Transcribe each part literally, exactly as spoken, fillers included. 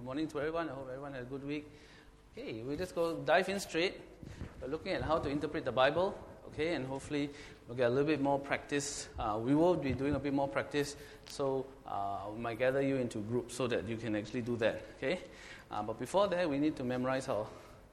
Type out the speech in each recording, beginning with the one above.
morning to everyone. I hope everyone had a good week. Okay, we just go dive in straight. We're looking at how to interpret the Bible, okay, and hopefully we'll get a little bit more practice. Uh, we will be doing a bit more practice, so uh, we might gather you into groups so that you can actually do that, okay? Uh, but before that, we need to memorize our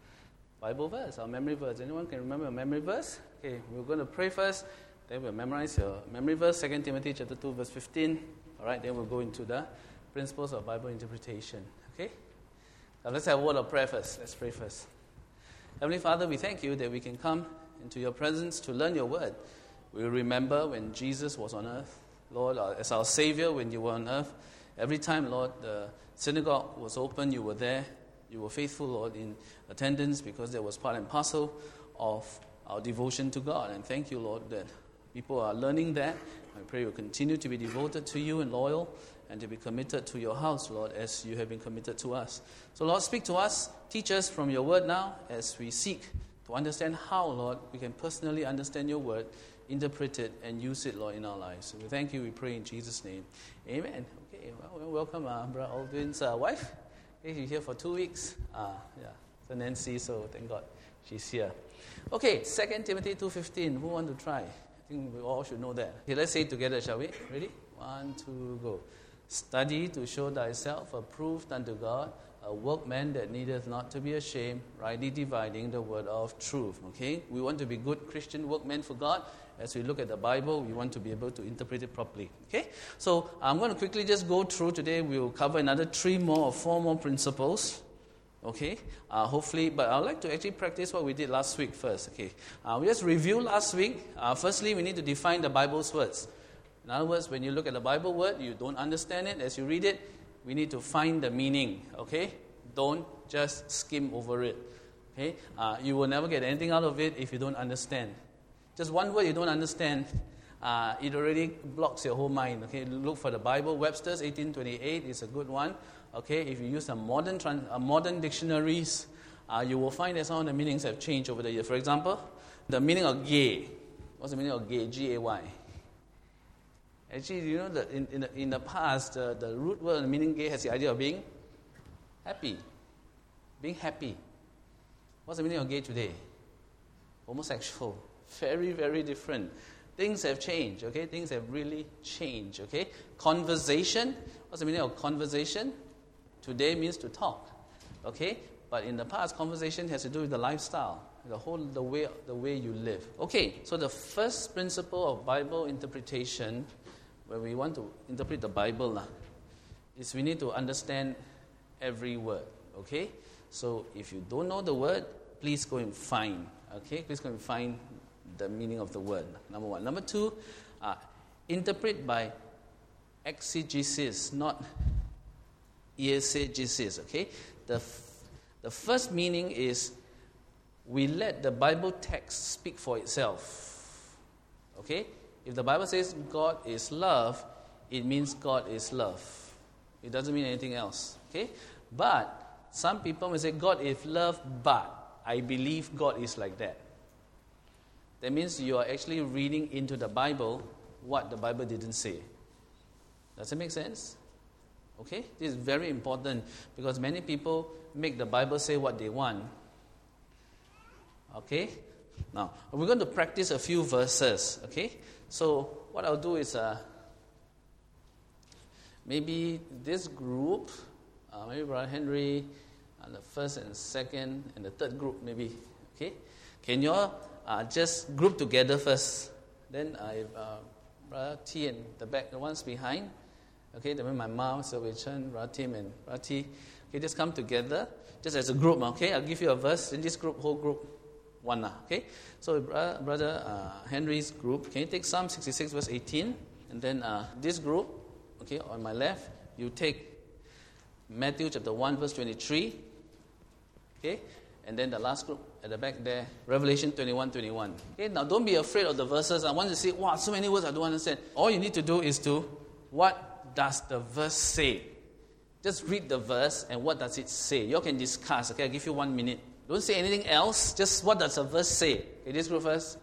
Bible verse, our memory verse. Anyone can remember a memory verse? Okay, we're going to pray first, then we'll memorize your memory verse, Second Timothy chapter two, verse fifteen. All right, then we'll go into the principles of Bible interpretation, okay? Now let's have a word of prayer first. Let's pray first. Heavenly Father, we thank you that we can come into your presence to learn your word. We remember when Jesus was on earth, Lord, as our Savior when you were on earth. Every time, Lord, the synagogue was open, you were there. You were faithful, Lord, in attendance because that was part and parcel of our devotion to God. And thank you, Lord, that people are learning that. I pray you'll continue to be devoted to you and loyal and to be committed to your house, Lord, as you have been committed to us. So, Lord, speak to us. Teach us from your word now as we seek to understand how, Lord, we can personally understand your word, interpret it, and use it, Lord, in our lives. So we thank you, we pray in Jesus' name. Amen. Okay, well, welcome, uh, Brother Aldwin's uh, wife. Okay, she's here for two weeks. Uh, yeah, so Nancy, so thank God she's here. Okay, Second Timothy two fifteen. Who want to try? I think we all should know that. Okay, let's say it together, shall we? Ready? One, two, go. Study to show thyself approved unto God, a workman that needeth not to be ashamed, rightly dividing the word of truth. Okay? We want to be good Christian workmen for God. As we look at the Bible, we want to be able to interpret it properly. Okay? So I'm going to quickly just go through today. We'll cover another three more or four more principles. Okay? Uh, hopefully, but I'd like to actually practice what we did last week first. Okay? Uh, we just review last week. Uh, firstly, we need to define the Bible's words. In other words, when you look at the Bible word, you don't understand it. As you read it, we need to find the meaning. Okay? Don't just skim over it. Okay? Uh, you will never get anything out of it if you don't understand. Just one word you don't understand, uh, it already blocks your whole mind. Okay, look for the Bible. Webster's eighteen twenty-eight is a good one. Okay, if you use a modern trans- a modern dictionaries, uh, you will find that some of the meanings have changed over the years. For example, the meaning of gay. What's the meaning of gay? G A Y. Actually, you know that in in the, in the past, uh, the root word the meaning gay has the idea of being happy, being happy. What's the meaning of gay today? Homosexual. Very, very different. Things have changed, okay? Things have really changed, okay? Conversation. What's the meaning of conversation? Today means to talk, okay? But in the past, conversation has to do with the lifestyle, the whole, the way, the way you live. Okay, so the first principle of Bible interpretation, when we want to interpret the Bible, is we need to understand every word, okay? So if you don't know the word, please go and find, okay? Please go and find the meaning of the word, number one. Number two, uh, interpret by exegesis, not eisegesis, okay? The, f- the first meaning is we let the Bible text speak for itself, okay? If the Bible says God is love, it means God is love. It doesn't mean anything else, okay? But some people may say God is love, but I believe God is like that. That means you are actually reading into the Bible what the Bible didn't say. Does it make sense? Okay? This is very important because many people make the Bible say what they want. Okay? Now, we're going to practice a few verses. Okay? So, what I'll do is uh, maybe this group, uh, maybe Brother Henry, and the first and second, and the third group maybe. Okay? Can you all Uh, just group together first. Then I, uh, Brother T and the back, the ones behind. Okay, then my mom, so we turn Brother Tim and Brother T. Okay, just come together, just as a group. Okay, I'll give you a verse. In this group, whole group, one. Okay, so Brother, brother uh, Henry's group. Can you take Psalm sixty-six, verse eighteen? And then uh, this group, okay, on my left, you take Matthew chapter one, verse twenty-three. Okay. And then the last group at the back there, Revelation twenty-one twenty-one. Okay, now don't be afraid of the verses. I want to say, wow, so many words I don't understand. All you need to do is to, what does the verse say? Just read the verse and what does it say? You all can discuss. Okay, I'll give you one minute. Don't say anything else. Just what does the verse say? Okay, this group first.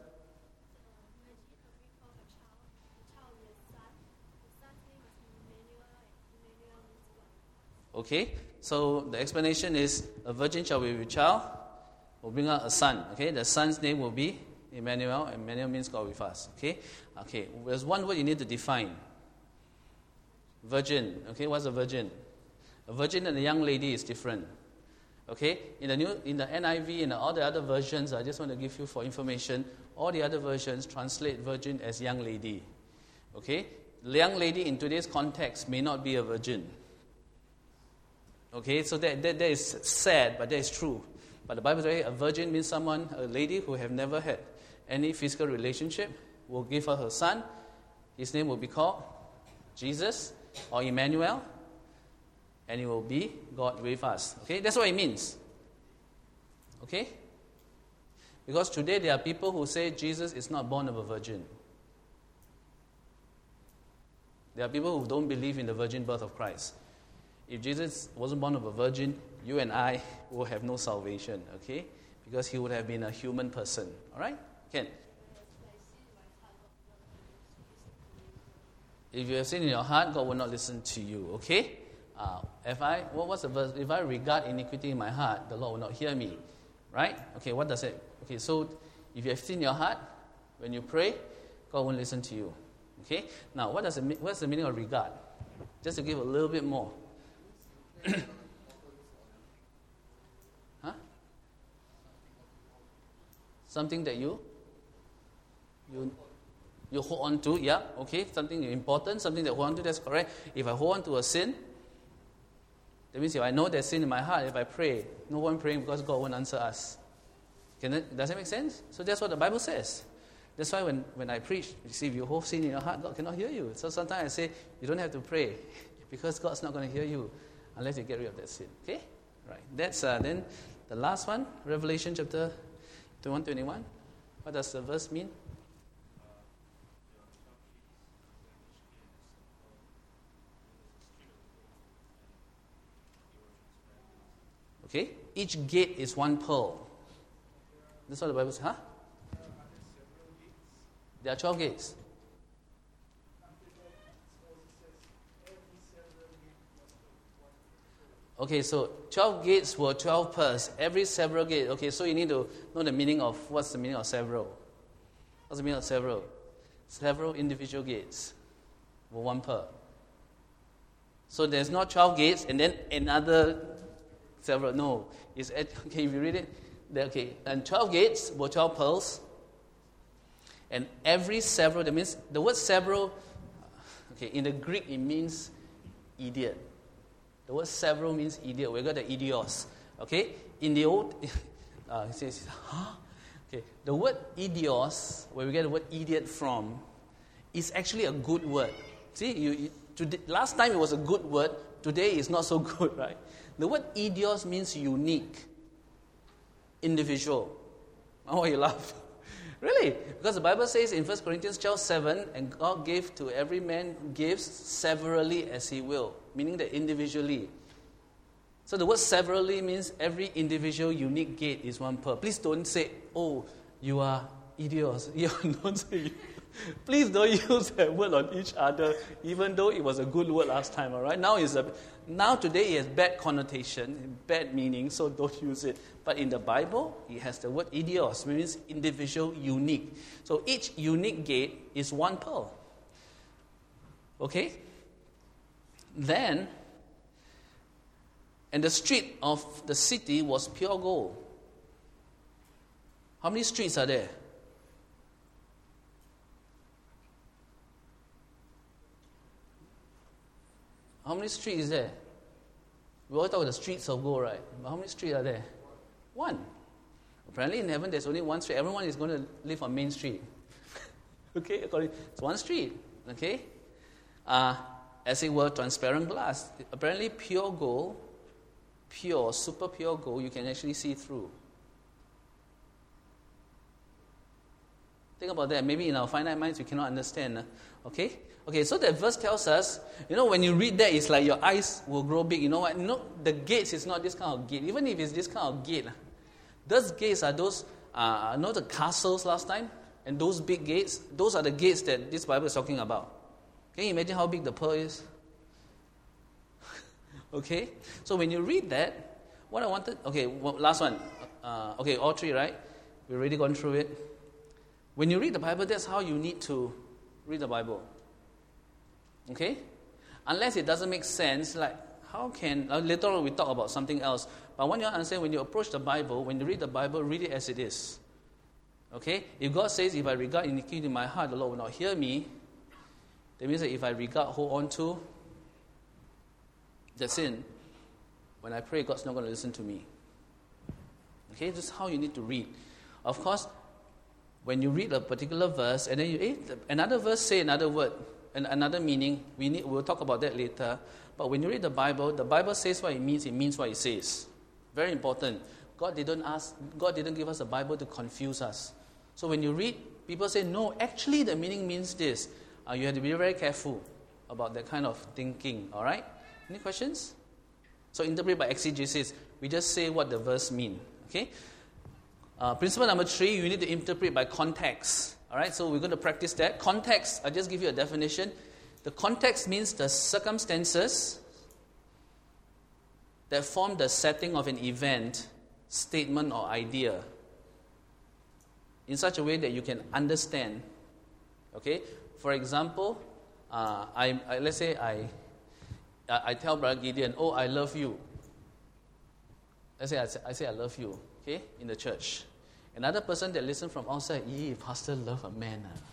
Okay, So the explanation is, a virgin shall be with child, will bring out a son. Okay, the son's name will be Emmanuel. Emmanuel means God with us. Okay, okay. There's one word you need to define. Virgin. Okay, what's a virgin? A virgin and a young lady is different. Okay, in the new, in the N I V and all the other versions, I just want to give you for information. All the other versions translate virgin as young lady. Okay, the young lady in today's context may not be a virgin. Okay, so that, that, that is sad, but that is true. But the Bible says a virgin means someone, a lady who have never had any physical relationship, will give her her son. His name will be called Jesus or Emmanuel, and it will be God with us. Okay, that's what it means. Okay? Because today there are people who say Jesus is not born of a virgin. There are people who don't believe in the virgin birth of Christ. If Jesus wasn't born of a virgin, you and I will have no salvation, okay? Because he would have been a human person. All right? Ken? If you have sin in your heart, God will not listen to you, okay? Uh, if I, what, what's the verse? If I regard iniquity in my heart, the Lord will not hear me. Right? Okay, what does it? Okay, so if you have sin in your heart, when you pray, God won't listen to you. Okay? Now, what does it, what's the meaning of regard? Just to give a little bit more. Huh? Something that you you you hold on to, yeah, okay, something important, something that hold on to, that's correct. If I hold on to a sin, that means if I know there's sin in my heart, if I pray, no one praying because God won't answer us. Can that, does that make sense? So that's what the Bible says. That's why when, when I preach, you see, if you hold sin in your heart, God cannot hear you. So sometimes I say, you don't have to pray because God's not going to hear you unless you get rid of that sin. Okay? Right. That's uh, then the last one, Revelation chapter twenty-one, twenty-one. What does the verse mean? Okay? Each gate is one pearl. That's what the Bible says. Huh? There are twelve gates. Okay, so twelve gates were twelve pearls. Every several gate. Okay, so you need to know the meaning of, what's the meaning of several? What's the meaning of several? Several individual gates were one pearl. So there's not twelve gates and then another several. No. It's, okay, if you read it, okay, and twelve gates were twelve pearls. And every several, that means, the word several, okay, in the Greek it means idiot. The word several means idiot. We got the idios. Okay? In the old, uh, it says, huh? Okay. The word idios, where we get the word idiot from, is actually a good word. See, you, you today, last time it was a good word. Today it's not so good, right? The word idios means unique, individual. Oh, why you laugh? Really? Because the Bible says in First Corinthians twelve seven, and God gave to every man gifts severally as he will, meaning that individually. So the word severally means every individual unique gate is one pearl. Please don't say, oh, you are idiots. You don't say you. Please don't use that word on each other, even though it was a good word last time, all right? Now, it's a, now today it has bad connotation, bad meaning, so don't use it. But in the Bible, it has the word idios, which means individual, unique. So each unique gate is one pearl. Okay? Then, and the street of the city was pure gold. How many streets are there? How many streets is there? We all talk about the streets of gold, right? But how many streets are there? One. Apparently in heaven there's only one street. Everyone is going to live on Main Street. Okay? According, it's one street. Okay? Uh, as it were, transparent glass. Apparently pure gold, pure, super pure gold, you can actually see through. Think about that. Maybe in our finite minds we cannot understand. Uh, okay? Okay, so that verse tells us, you know, when you read that, it's like your eyes will grow big. You know what? You know, the gates is not this kind of gate. Even if it's this kind of gate, those gates are those, uh, you know the castles last time? And those big gates, those are the gates that this Bible is talking about. Can you imagine how big the pearl is? Okay? So when you read that, what I wanted... Okay, well, last one. Uh, okay, all three, right? We've already gone through it. When you read the Bible, that's how you need to read the Bible. Okay? Unless it doesn't make sense, like, how can... Uh, later on, we talk about something else. But I want you to understand, when you approach the Bible, when you read the Bible, read it as it is. Okay? If God says, if I regard iniquity in my heart, the Lord will not hear me, that means that if I regard, hold on to the sin, when I pray, God's not going to listen to me. Okay? This is how you need to read. Of course, when you read a particular verse, and then you, eh, another verse say another word, and another meaning, we need, we'll talk about that later. But when you read the Bible, the Bible says what it means, it means what it says. Very important. God didn't ask, God didn't give us a Bible to confuse us. So when you read, people say, no, actually the meaning means this. Uh, you have to be very careful about that kind of thinking, all right? Any questions? So interpret by exegesis. We just say what the verse means, okay? Uh, principle number three, you need to interpret by context, all right? So we're going to practice that. Context, I'll just give you a definition. The context means the circumstances that form the setting of an event, statement, or idea in such a way that you can understand. Okay? For example, uh, I, I let's say I, I I tell Brother Gideon, oh, I love you. Let's say I, say I say I love you, okay, in the church. Another person that listens from outside, yee, pastor love a man. Ah.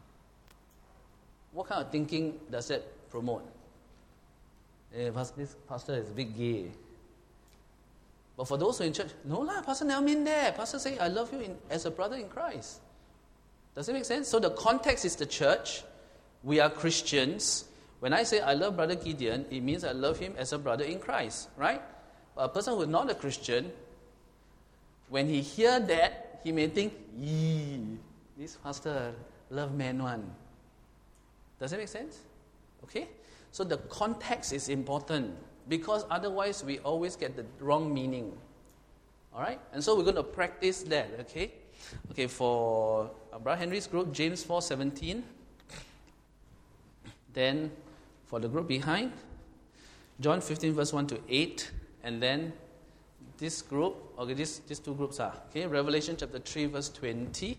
What kind of thinking does that promote? Eh, this pastor is a bit gay. But for those who are in church, no lah, pastor never mean that. Pastor say, I love you in, as a brother in Christ. Does it make sense? So the context is the church. We are Christians. When I say I love Brother Gideon, it means I love him as a brother in Christ, right? But a person who is not a Christian, when he hear that, he may think, yee, this pastor love man one. Does it make sense? Okay? So the context is important, because otherwise we always get the wrong meaning. All right? And so we're going to practice that, okay? Okay, for Brother Henry's group, James four seventeen. Then for the group behind, John fifteen verse one to eight. And then this group, okay, these, these two groups are, okay, Revelation chapter three verse twenty.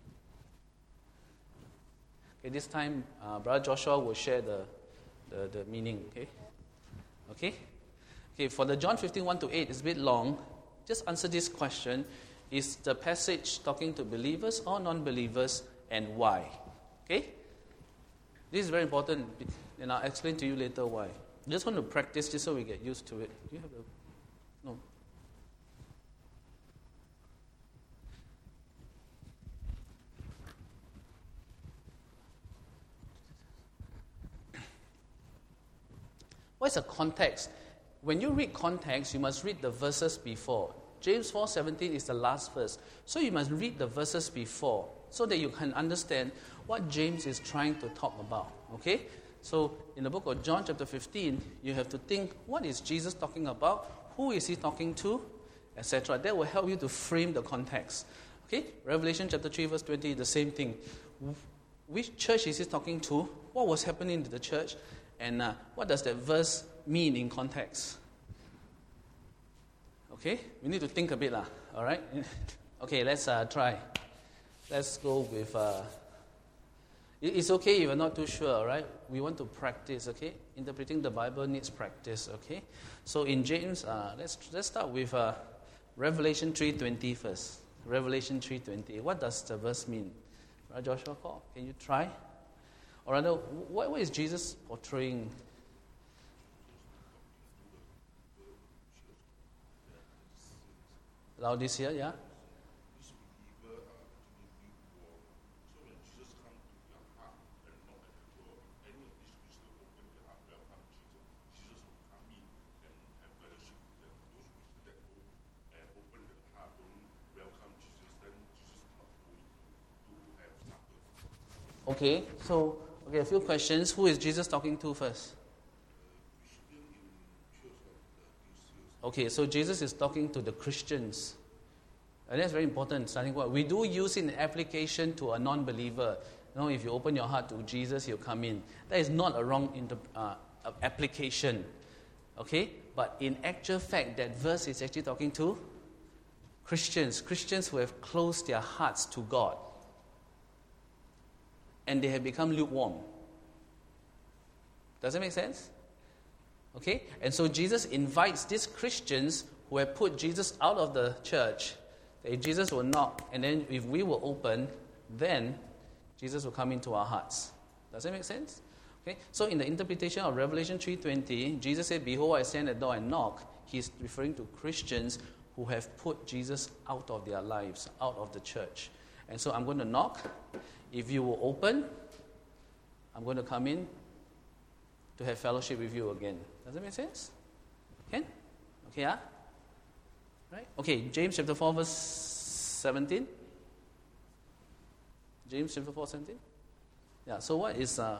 Okay, this time, uh, Brother Joshua will share the, the, the meaning, okay? Okay? Okay, for the John fifteen, one to eight, it's a bit long. Just answer this question. Is the passage talking to believers or non-believers, and why? Okay? This is very important, and I'll explain to you later why. I just want to practice this so we get used to it. Do you have a... No. What's the context? When you read context, you must read the verses before. James four seventeen is the last verse. So you must read the verses before so that you can understand what James is trying to talk about. Okay? So in the book of John chapter fifteen, you have to think, what is Jesus talking about? Who is he talking to? Etc. That will help you to frame the context. Okay? Revelation chapter three verse twenty, the same thing. Which church is he talking to? What was happening to the church? And uh, what does that verse mean in context? Okay, we need to think a bit, lah. All right. Okay, let's uh, try. Let's go with. Uh, it's okay if you're not too sure. All right. We want to practice. Okay, interpreting the Bible needs practice. Okay. So in James, uh, let's let's start with uh, Revelation three twenty first. Revelation three twenty. What does the verse mean? Right, Joshua, can you try? Or rather, what, what is Jesus portraying? Laodicea, yeah? Okay, so, okay, a few questions. Who is Jesus talking to first? Okay, so Jesus is talking to the Christians. And that's very important, starting point. We do use it in application to a non-believer. You know, if you open your heart to Jesus, he'll come in. That is not a wrong inter- uh, application. Okay? But in actual fact, that verse is actually talking to Christians. Christians who have closed their hearts to God. And they have become lukewarm. Does that make sense? Okay? And so Jesus invites these Christians who have put Jesus out of the church. If Jesus will knock, and then if we will open, then Jesus will come into our hearts. Does that make sense? Okay? So in the interpretation of Revelation three twenty, Jesus said, "Behold, I stand at the door and knock." He's referring to Christians who have put Jesus out of their lives, out of the church. And so I'm going to knock. If you will open, I'm going to come in to have fellowship with you again. Does that make sense? Can? Okay, yeah? Right? Okay, James chapter four, verse seventeen. James chapter four, seventeen. Yeah, so what is... Uh,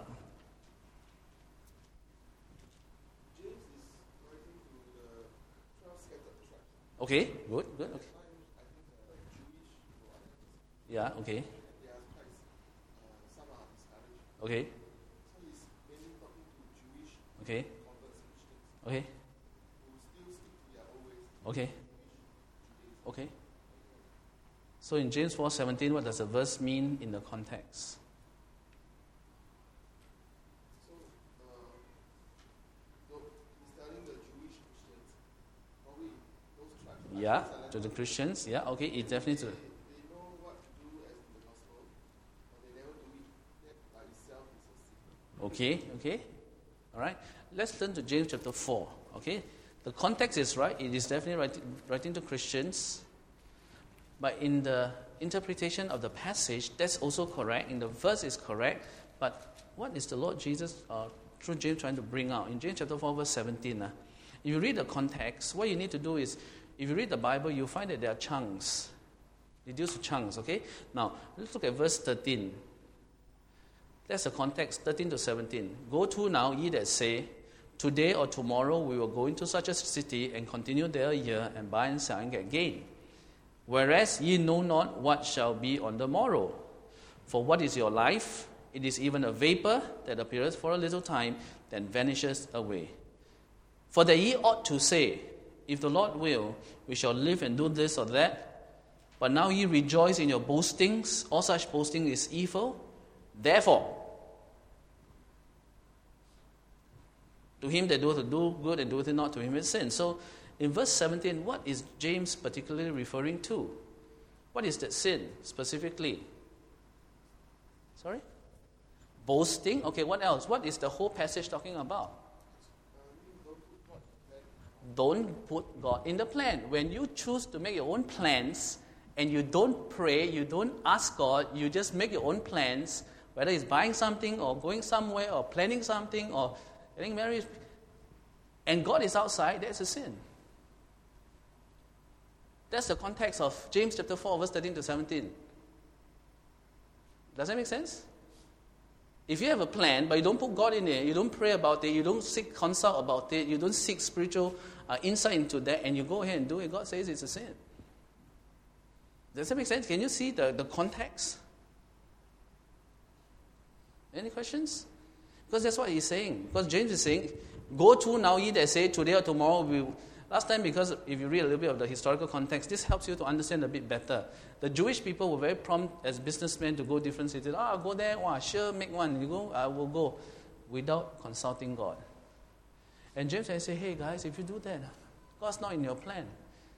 James is writing to the twelve scattered tribes. okay, good, good, okay. I think uh, Jewish or others. Yeah, okay, They are quite, uh, some are discouraged. okay, So he's mainly talking to Jewish okay, converts Christians okay, who still stick to their old ways. okay, Jewish okay. So in James four seventeen, what does the verse mean in the context? So, uh, though he's telling the Jewish Christians, probably those tribes. I Yeah, think it's to the like- Christians, yeah, okay, it definitely to... They, they know what to do as in the gospel, but they never do it. That by itself is a sin. Okay, okay. All right. Let's turn to James chapter four. Okay. The context is right. It is definitely writing, writing to Christians. But in the interpretation of the passage, that's also correct. In the verse is correct. But what is the Lord Jesus, uh, through James, trying to bring out? In James chapter four, verse seventeen, uh, if you read the context, what you need to do is, if you read the Bible, you'll find that there are chunks. Reduced to chunks, okay? Now, let's look at verse thirteen. That's the context, thirteen to seventeen. Go to now, ye that say, today or tomorrow we will go into such a city and continue there a year and buy and sell and get gain. Whereas ye know not what shall be on the morrow. For what is your life? It is even a vapor that appeareth for a little time, then vanishes away. For that ye ought to say, if the Lord will, we shall live and do this or that. But now ye rejoice in your boastings. All such boasting is evil. Therefore, to him that doeth do good and doeth it not, to him is sin. So, in verse seventeen, what is James particularly referring to? What is that sin specifically? Sorry? Boasting? Okay, what else? What is the whole passage talking about? Don't put God in the plan. When you choose to make your own plans and you don't pray, you don't ask God, you just make your own plans, whether it's buying something or going somewhere or planning something or getting married, and God is outside, that's a sin. That's the context of James chapter four, verse thirteen to seventeen. Does that make sense? If you have a plan, but you don't put God in it, you don't pray about it, you don't seek consult about it, you don't seek spiritual uh, insight into that, and you go ahead and do it, God says it's a sin. Does that make sense? Can you see the, the context? Any questions? Because that's what he's saying. Because James is saying, go to now ye that say, today or tomorrow we will. Last time, because if you read a little bit of the historical context, this helps you to understand a bit better. The Jewish people were very prompt as businessmen to go different cities. Ah, oh, go there, wow, sure, make one. You go, I will go. Without consulting God. And James I say, hey guys, if you do that, God's not in your plan.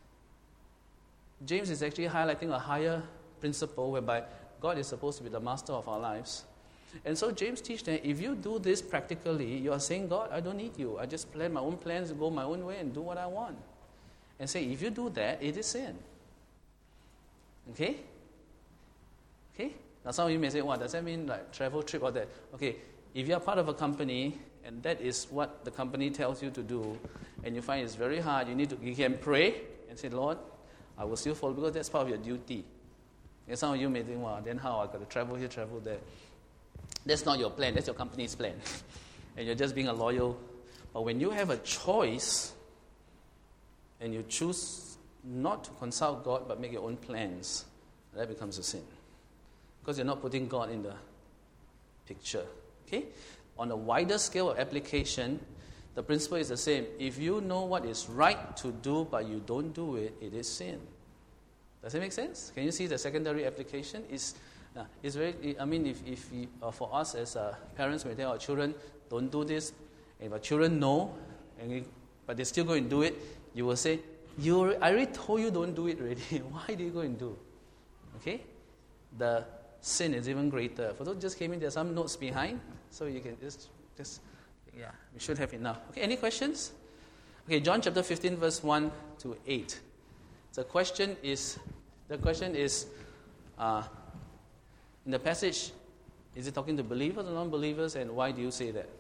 James is actually highlighting a higher principle whereby God is supposed to be the master of our lives. And so James teaches that if you do this practically, you are saying, God, I don't need you. I just plan my own plans, go my own way and do what I want. And say, if you do that, it is sin. Okay? Okay? Now some of you may say, what, does that mean like travel trip or that? Okay, if you are part of a company and that is what the company tells you to do, and you find it's very hard, you need to, you can pray and say, Lord, I will still follow because that's part of your duty. And some of you may think, well, then how? I got to travel here, travel there. That's not your plan. That's your company's plan. And you're just being a loyal. But when you have a choice and you choose not to consult God but make your own plans, that becomes a sin. Because you're not putting God in the picture. Okay? On a wider scale of application, the principle is the same. If you know what is right to do but you don't do it, it is sin. Does it make sense? Can you see the secondary application? Is uh, it's very. I mean, if if we, uh, for us as uh, parents, we tell our children, don't do this, and if our children know, and we, but they still go and do it, you will say, "You, I already told you don't do it already. Why do you go and do?" Okay, the sin is even greater. For those who just came in, there are some notes behind, so you can just just yeah, we should have enough. Okay, any questions? Okay, John chapter fifteen, verse one to eight. The question is, the question is, uh, in the passage, is it talking to believers or non-believers, and why do you say that?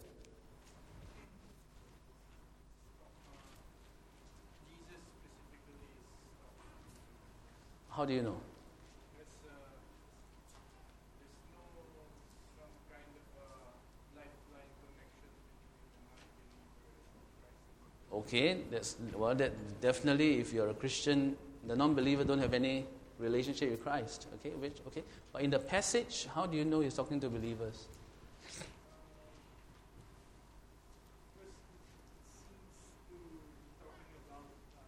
Jesus specifically is. How do you know? There's, uh, there's no some kind of uh, lifeline connection between the non-believer and Christ. Okay, that's well. That definitely, if you're a Christian, the non-believer don't have any relationship with Christ. Okay, which okay, but in the passage, how do you know he's talking to believers? Because it seems to be talking about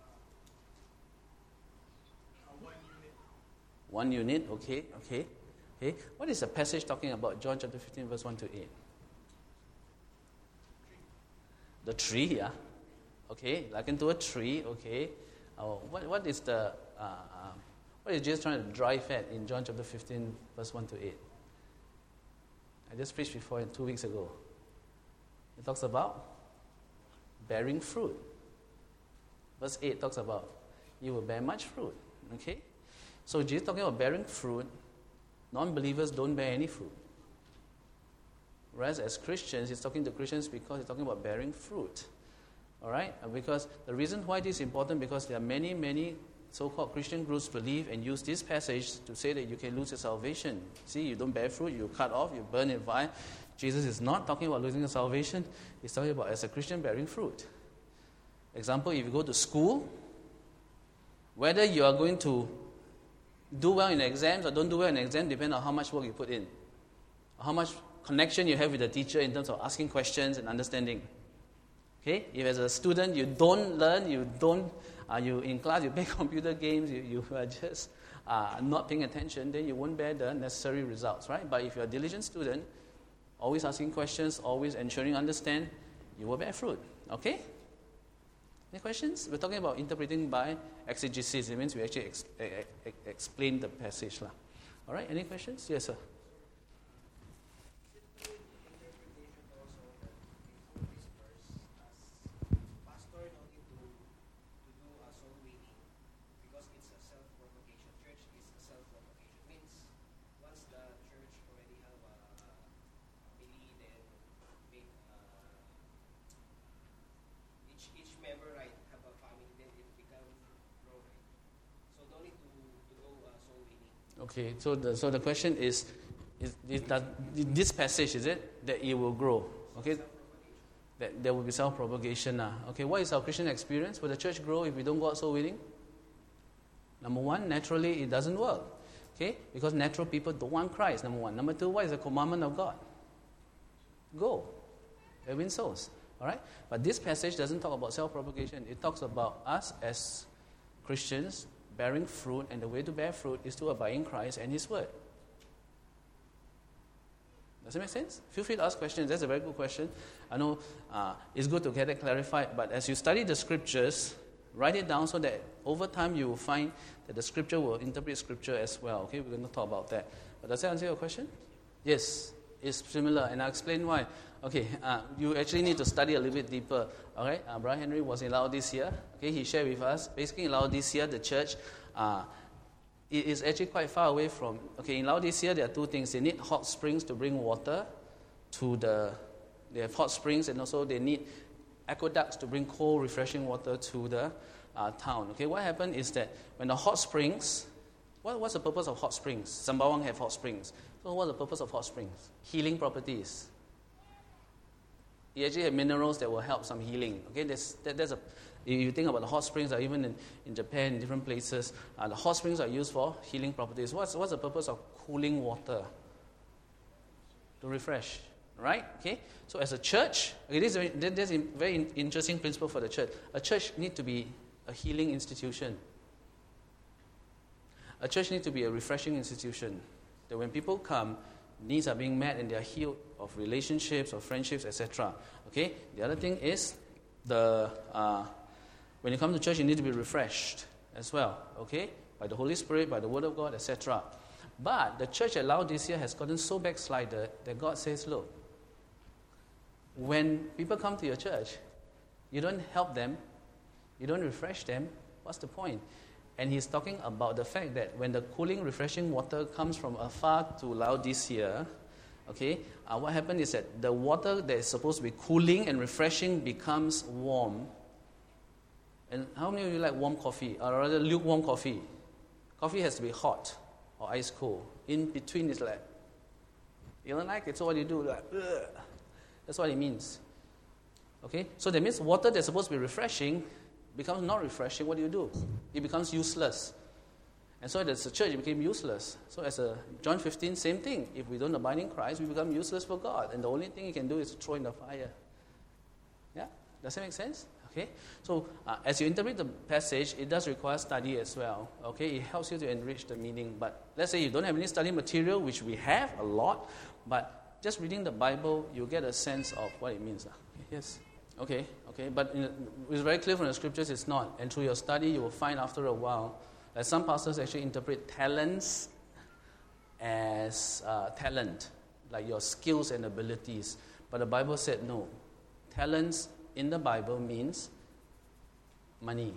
uh, a one unit. One unit. Okay, okay, okay. What is the passage talking about? John chapter fifteen, verse one to eight. The tree, yeah. Okay, like into a tree. Okay. Oh, what what is the uh, uh, what is Jesus trying to drive at in John chapter fifteen, verse one to eight? I just preached before two weeks ago. It talks about bearing fruit. Verse eight talks about you will bear much fruit. Okay, so Jesus talking about bearing fruit. Non-believers don't bear any fruit. Whereas as Christians, he's talking to Christians because he's talking about bearing fruit. All right? Because the reason why this is important, because there are many, many so-called Christian groups believe and use this passage to say that you can lose your salvation. See, you don't bear fruit, you cut off, you burn in fire. Jesus is not talking about losing your salvation. He's talking about as a Christian bearing fruit. Example, if you go to school, whether you are going to do well in exams or don't do well in exams depends on how much work you put in. How much connection you have with the teacher in terms of asking questions and understanding. Okay, if as a student you don't learn, you don't, uh, you in class you play computer games, you, you are just uh, not paying attention, then you won't bear the necessary results, right? But if you're a diligent student, always asking questions, always ensuring understand, you will bear fruit. Okay? Any questions? We're talking about interpreting by exegesis. It means we actually ex- ex- explain the passage, lah. All right? Any questions? Yes, sir. Okay, so the so the question is, is, is that this passage, is it that it will grow? Okay, that there will be self-propagation. Uh. Okay, what is our Christian experience? Will the church grow if we don't go out soul winning? Number one, naturally it doesn't work. Okay, because natural people don't want Christ. Number one. Number two, what is the commandment of God? Go, and win souls. All right, but this passage doesn't talk about self-propagation. It talks about us as Christians bearing fruit, and the way to bear fruit is to abide in Christ and His Word. Does it make sense? Feel free to ask questions. That's a very good question. I know uh, it's good to get it clarified, but as you study the Scriptures, write it down so that over time you will find that the Scripture will interpret Scripture as well. Okay, we're going to talk about that. But does that answer your question? Yes, it's similar, and I'll explain why. Okay, uh, you actually need to study a little bit deeper. All right, uh, Brother Henry was in Laodicea. Okay, he shared with us. Basically, in Laodicea, the church uh, it is actually quite far away from. Okay, in Laodicea, there are two things. They need hot springs to bring water to the. They have hot springs, and also they need aqueducts to bring cold, refreshing water to the uh, town. Okay, what happened is that when the hot springs, what, what's the purpose of hot springs? Sembawang have hot springs. So, what's the purpose of hot springs? Healing properties. You actually have minerals that will help some healing. Okay, there's, that, there's a, if you think about the hot springs, or even in, in Japan, in different places, uh, the hot springs are used for healing properties. What's, what's the purpose of cooling water? To refresh, right? Okay. So as a church, okay, this is a, this is a very in- interesting principle for the church. A church needs to be a healing institution. A church needs to be a refreshing institution. That when people come, needs are being met and they are healed of relationships, of friendships, et cetera. Okay. The other thing is the uh, when you come to church, you need to be refreshed as well. Okay, by the Holy Spirit, by the Word of God, et cetera. But the church at Laodicea has gotten so backslided that God says, look, when people come to your church, you don't help them, you don't refresh them, what's the point? And he's talking about the fact that when the cooling, refreshing water comes from afar to Laodicea, okay, uh, what happened is that the water that is supposed to be cooling and refreshing becomes warm. And how many of you like warm coffee, or rather lukewarm coffee? Coffee has to be hot or ice cold. In between is like, you don't like it, so what do you do? Like, ugh. That's what it means. Okay? So that means water that's supposed to be refreshing becomes not refreshing. What do you do? It becomes useless. And so as a church, it became useless. So as a John fifteen, same thing. If we don't abide in Christ, we become useless for God. And the only thing you can do is to throw in the fire. Yeah? Does that make sense? Okay? So uh, as you interpret the passage, it does require study as well. Okay? It helps you to enrich the meaning. But let's say you don't have any study material, which we have a lot, but just reading the Bible, you get a sense of what it means. Okay, yes. Okay, okay. But in, it's very clear from the scriptures it's not. And through your study, you will find after a while that some pastors actually interpret talents as uh, talent, like your skills and abilities. But the Bible said no. Talents in the Bible means money.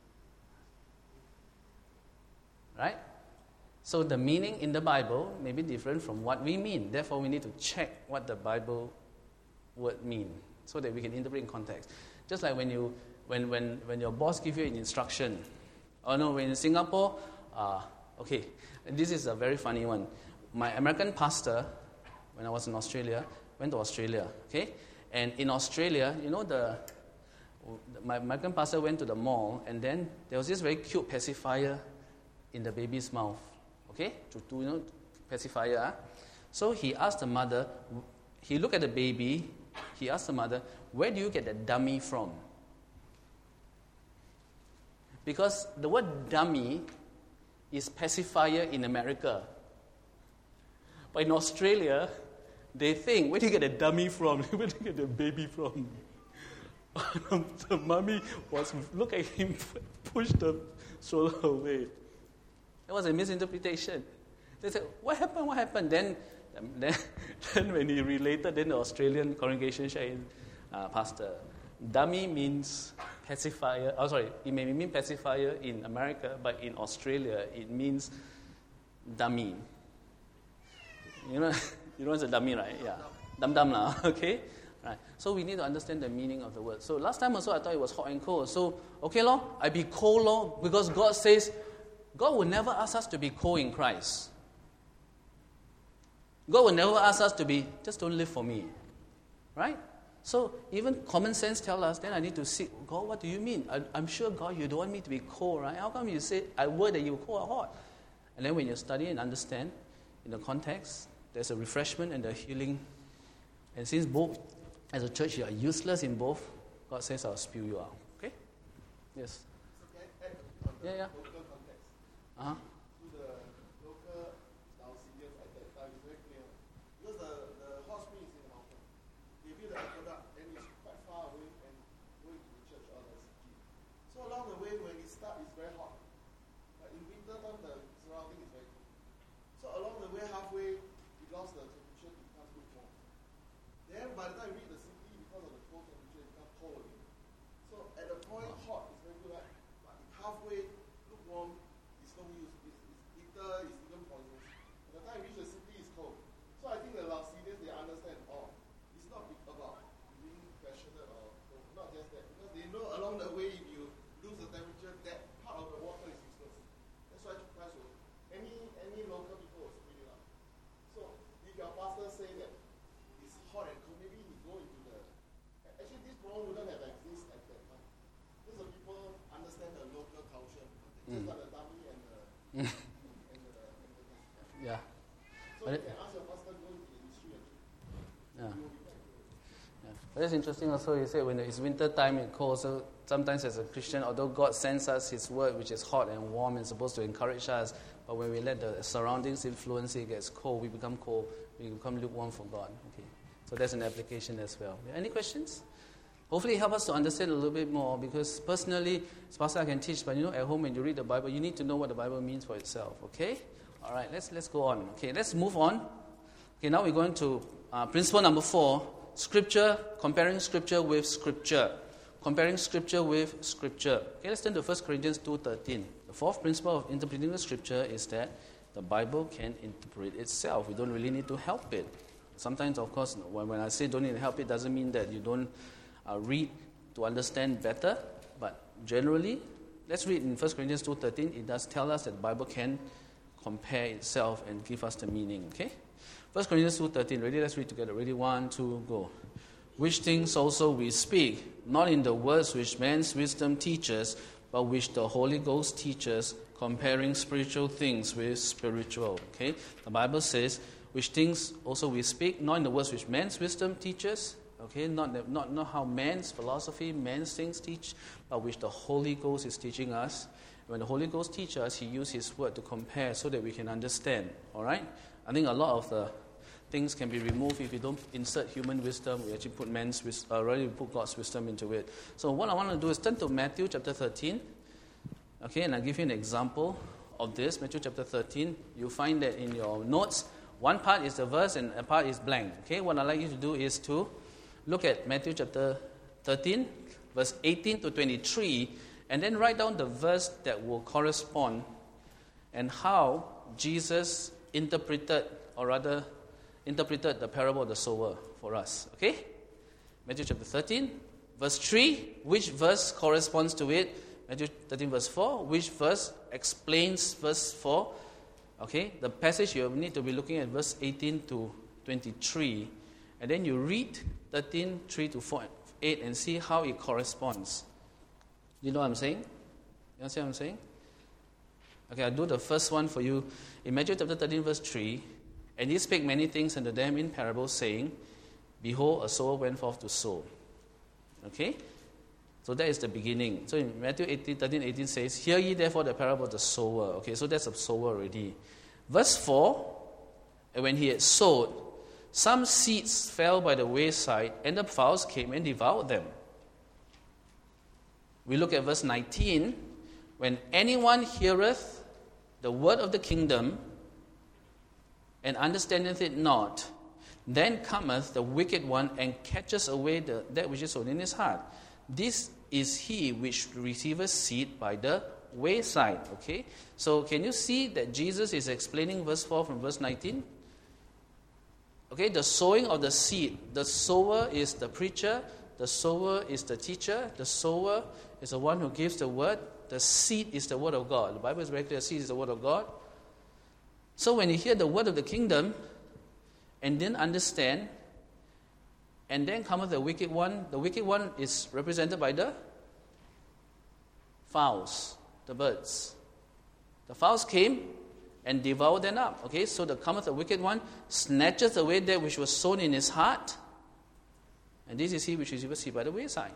Right? So the meaning in the Bible may be different from what we mean. Therefore, we need to check what the Bible would mean so that we can interpret in context. Just like when you, when when when your boss gives you an instruction. Oh no, when in Singapore, uh, okay, and this is a very funny one. My American pastor, when I was in Australia, went to Australia. Okay, and in Australia, you know the my American pastor went to the mall, and then there was this very cute pacifier in the baby's mouth. Okay, to, to you know, pacifier. Huh? So he asked the mother, he looked at the baby, he asked the mother, where do you get the dummy from? Because the word dummy is pacifier in America. But in Australia, they think, where do you get the dummy from? Where do you get the baby from? The mommy was, look at him, push the stroller away. It was a misinterpretation. They said, what happened, what happened? Then, then, then when he related, then the Australian congregation shared, uh, Pastor, dummy means pacifier. Oh, sorry, it may mean pacifier in America, but in Australia, it means dummy. You know, you know what's a dummy, right? Yeah. Dum-dum lah, okay? Right. So we need to understand the meaning of the word. So last time also I thought it was hot and cold. So, okay, Lord, I be cold, Lord, because God says, God will never ask us to be cold in Christ. God will never ask us to be, just don't live for me. Right? So even common sense tells us, then I need to seek, God, what do you mean? I, I'm sure, God, you don't want me to be cold, right? How come you say, I word that you cold or hot? And then when you study and understand, in the context, there's a refreshment and a healing. And since both, as a church, you are useless in both, God says, I'll spew you out. Okay? Yes? Yeah, yeah. Uh-huh. To the local Laodiceans at that time, it's very clear. Because the, the hot spring is in the mountain. They build the aqueduct and it's quite far away and going to the church or the city. So along the way, when it starts, it's very hot. But in winter time, the surrounding is very cool. So along the way, halfway, we lost the temperature to become lukewarm. Then by the time we reach the city, because of the cold temperature, it becomes cold again. So at the point, hot is very good, right? But halfway, lukewarm, it's no use. It's, it's bitter, it's even poisonous. By the time you reach the city, it's cold. So I think the Laodiceans, they understand, oh, it's not about being passionate or cold, not just that. Because they know along the way, if you lose the temperature, that part of the water is useless. That's why Christ will, any, any local people will spit it out. So if your pastor say that it's hot and cold, maybe he go into the, actually this problem wouldn't have existed at that time. Because the people understand the local culture. Just like the dummy and the, and the, and the Yeah. So you can ask your pastor go into the history and Yeah. you will But it's interesting also, he said when it's winter time and cold, so sometimes as a Christian, although God sends us His word, which is hot and warm and supposed to encourage us, but when we let the surroundings influence, it gets cold, we become cold, we become lukewarm for God. Okay, so that's an application as well. Any questions? Hopefully it helps us to understand a little bit more, because personally, as pastor I can teach, but you know, at home when you read the Bible, you need to know what the Bible means for itself, okay? All right, let's let's go on. Okay, let's move on. Okay, now we're going to uh, principle number four, Scripture, comparing Scripture with Scripture. Comparing Scripture with Scripture. Okay, let's turn to First Corinthians two thirteen. The fourth principle of interpreting the Scripture is that the Bible can interpret itself. We don't really need to help it. Sometimes, of course, when, when I say don't need to help it, doesn't mean that you don't uh, read to understand better. But generally, let's read in First Corinthians two thirteen. It does tell us that the Bible can compare itself and give us the meaning. Okay? First Corinthians two thirteen. Ready? Let's read together. Ready? One, two, go. Which things also we speak, not in the words which man's wisdom teaches, but which the Holy Ghost teaches, comparing spiritual things with spiritual. Okay? The Bible says, which things also we speak, not in the words which man's wisdom teaches, okay, not, the, not, not how man's philosophy, man's things teach, but which the Holy Ghost is teaching us. When the Holy Ghost teaches us, He uses His word to compare so that we can understand. All right? I think a lot of the things can be removed if you don't insert human wisdom. We actually put man's wisdom, uh, rather we put God's wisdom into it. So what I want to do is turn to Matthew chapter thirteen. Okay, and I'll give you an example of this. Matthew chapter thirteen. You'll find that in your notes, one part is the verse and a part is blank. Okay, what I'd like you to do is to look at Matthew chapter thirteen, verse eighteen to twenty-three, and then write down the verse that will correspond and how Jesus interpreted, or rather interpreted the parable of the sower for us. Okay? Matthew chapter thirteen, verse three. Which verse corresponds to it? Matthew thirteen, verse four. Which verse explains verse four? Okay? The passage you need to be looking at verse eighteen to twenty-three. And then you read thirteen, three to four, eight and see how it corresponds. You know what I'm saying? You understand what I'm saying? Okay, I'll do the first one for you. In Matthew chapter thirteen, verse three. And He spake many things unto them in parables, saying, Behold, a sower went forth to sow. Okay? So that is the beginning. So in Matthew eighteen, thirteen, eighteen says, Hear ye therefore the parable of the sower. Okay, so that's a sower already. Verse four, and when he had sowed, some seeds fell by the wayside, and the fowls came and devoured them. We look at verse nineteen. When anyone heareth the word of the kingdom, and understandeth it not, then cometh the wicked one and catches away the, that which is sown in his heart. This is he which receiveth seed by the wayside. Okay? So can you see that Jesus is explaining verse four from verse nineteen? Okay, the sowing of the seed. The sower is the preacher. The sower is the teacher. The sower is the one who gives the word. The seed is the word of God. The Bible is very clear, the seed is the word of God. So when you hear the word of the kingdom and then understand, and then cometh the wicked one, the wicked one is represented by the fowls, the birds. The fowls came and devoured them up. Okay, so the cometh the wicked one, snatcheth away that which was sown in his heart, and this is he which is received by the wayside.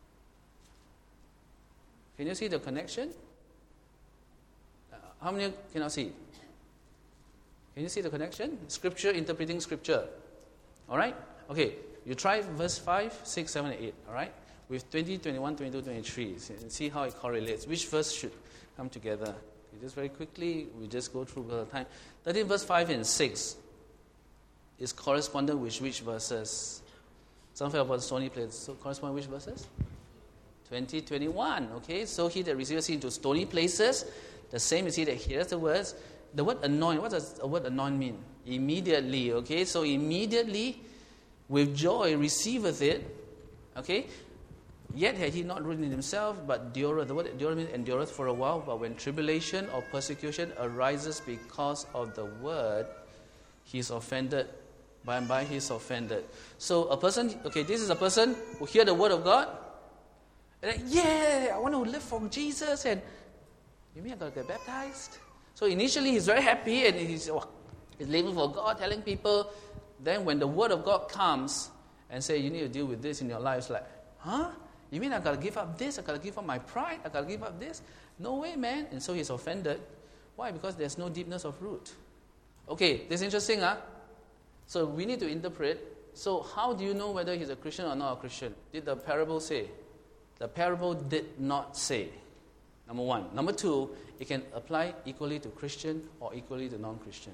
Can you see the connection? Uh, how many cannot see? Can you see the connection? Scripture interpreting Scripture. All right? Okay, you try verse five, six, seven, and eight. All right? With twenty, twenty-one, twenty-two, twenty-three. And see how it correlates. Which verse should come together? Okay, just very quickly, we just go through the time. thirteen, verse five and six is correspondent with which verses? Something about stony places. So correspond with which verses? twenty, twenty-one. Okay, so he that receiveth seed into stony places, the same is he that hears the words. The word anoint, what does the word anoint mean? Immediately, okay? So immediately, with joy, receiveth it, okay? Yet had he not rooted in himself, but dureth. The word dureth means endureth for a while, but when tribulation or persecution arises because of the word, he is offended. By and by, he is offended. So a person, okay, this is a person who hear the word of God, and like, yeah, I want to live for Jesus, and you mean I got to get baptized? So initially he's very happy and he's, oh, he's living for God, telling people. Then when the word of God comes and say, you need to deal with this in your life. It's like, huh? You mean I got to give up this? I got to give up my pride? I got to give up this? No way, man. And so he's offended. Why? Because there's no deepness of root. Okay, this is interesting, huh? So we need to interpret. So how do you know whether he's a Christian or not a Christian? Did the parable say? The parable did not say. Number one. Number two, it can apply equally to Christian or equally to non-Christian.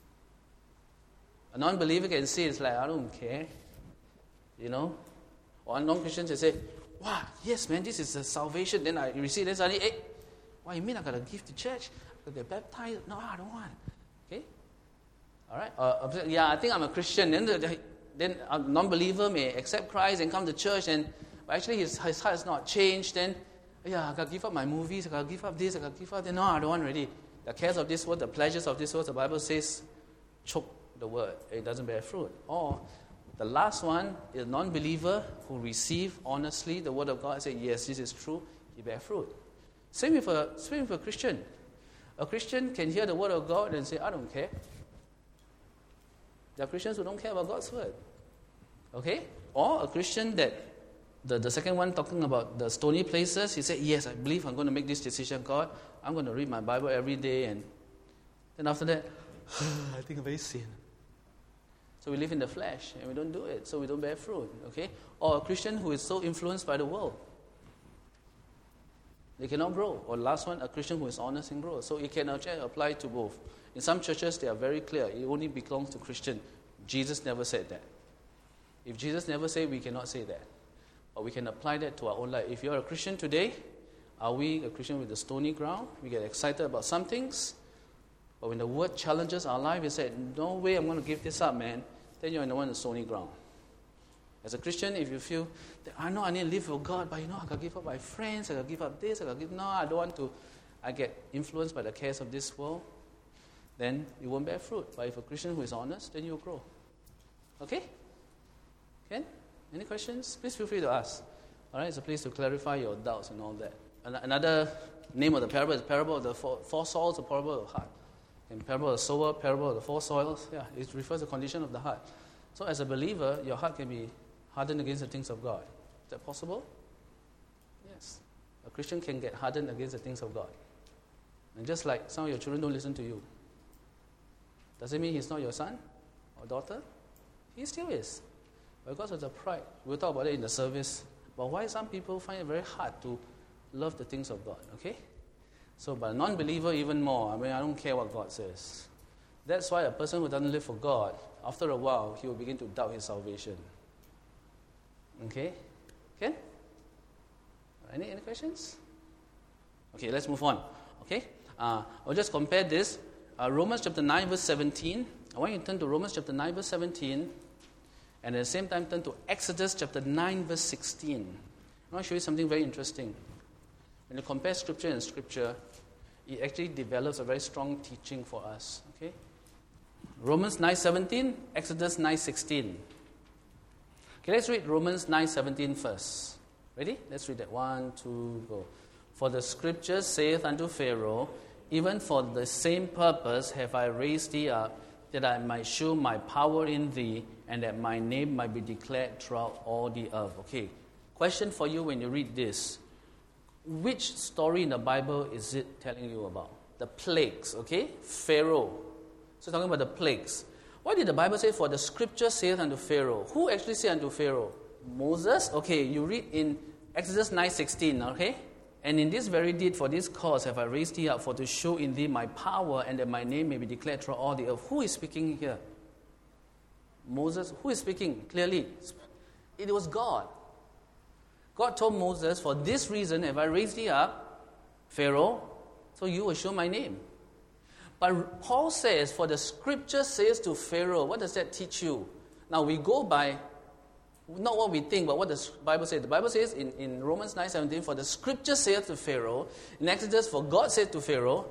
A non-believer can say, it's like, I don't care. You know? Or a non-Christian can say, wow, yes, man, this is a salvation. Then I receive, then suddenly, hey, what, you mean I got to give to church? I got to get baptized? No, I don't want. Okay? All right? Uh, yeah, I think I'm a Christian. Then, the, then a non-believer may accept Christ and come to church, and but actually his, his heart has not changed. Then, yeah, I got to give up my movies. I got to give up this. I got to give up that. No, I don't want already. The cares of this world, the pleasures of this world, the Bible says, choke the word. It doesn't bear fruit. Or the last one is a non-believer who receive honestly the word of God and say, yes, this is true. He bear fruit. Same with a same with a Christian. A Christian can hear the word of God and say, I don't care. There are Christians who don't care about God's word. Okay? Or a Christian that, the, the second one talking about the stony places, he said, yes, I believe I'm going to make this decision, God. I'm going to read my Bible every day. And then after that, I think I'm very sin. So we live in the flesh and we don't do it. So we don't bear fruit. Okay? Or a Christian who is so influenced by the world. They cannot grow. Or last one, a Christian who is honest and grows. So it can actually apply to both. In some churches, they are very clear. It only belongs to Christian. Jesus never said that. If Jesus never said, we cannot say that. But we can apply that to our own life. If you're a Christian today, are we a Christian with the stony ground? We get excited about some things. But when the word challenges our life, we say, no way I'm going to give this up, man. Then you're in the one in the stony ground. As a Christian, if you feel, that, I know I need to live for God, but you know, I got to give up my friends, I got to give up this, I got to give, no, I don't want to. I get influenced by the cares of this world. Then you won't bear fruit. But if a Christian who is honest, then you'll grow. Okay? Okay? Any questions? Please feel free to ask. All right, it's a place to clarify your doubts and all that. Another name of the parable is the parable of the four, four soils, the parable of the heart. And parable of the sower, parable of the four soils, yeah, it refers to the condition of the heart. So as a believer, your heart can be hardened against the things of God. Is that possible? Yes. A Christian can get hardened against the things of God. And just like some of your children don't listen to you. Does it mean he's not your son or daughter? He still is. Because of the pride. We'll talk about it in the service. But why some people find it very hard to love the things of God, okay? So, but a non-believer even more. I mean, I don't care what God says. That's why a person who doesn't live for God, after a while, he will begin to doubt his salvation. Okay? Okay? Any, any questions? Okay, let's move on. Okay? Uh, I'll just compare this. Uh, Romans chapter nine, verse seventeen. I want you to turn to Romans chapter nine, verse seventeen. And at the same time, turn to Exodus chapter nine, verse sixteen. I want to show you something very interesting. When you compare Scripture and Scripture, it actually develops a very strong teaching for us. Okay? Romans nine seventeen, Exodus nine sixteen. Okay, let's read Romans nine seventeen first. Ready? Let's read that. One, two, go. For the Scripture saith unto Pharaoh, even for the same purpose have I raised thee up, that I might show my power in thee, and that my name might be declared throughout all the earth. Okay, question for you when you read this. Which story in the Bible is it telling you about? The plagues, okay? Pharaoh. So talking about the plagues. What did the Bible say? For the Scripture saith unto Pharaoh. Who actually said unto Pharaoh? Moses? Okay, you read in Exodus nine sixteen, okay? And in this very deed, for this cause have I raised thee up, for to show in thee my power, and that my name may be declared throughout all the earth. Who is speaking here? Moses. Who is speaking? Clearly, it was God. God told Moses, for this reason have I raised thee up, Pharaoh, so you will show my name. But Paul says, for the Scripture says to Pharaoh, what does that teach you? Now we go by not what we think, but what the Bible says. The Bible says in, in Romans nine seventeen, for the Scripture saith to Pharaoh. In Exodus, for God said to Pharaoh.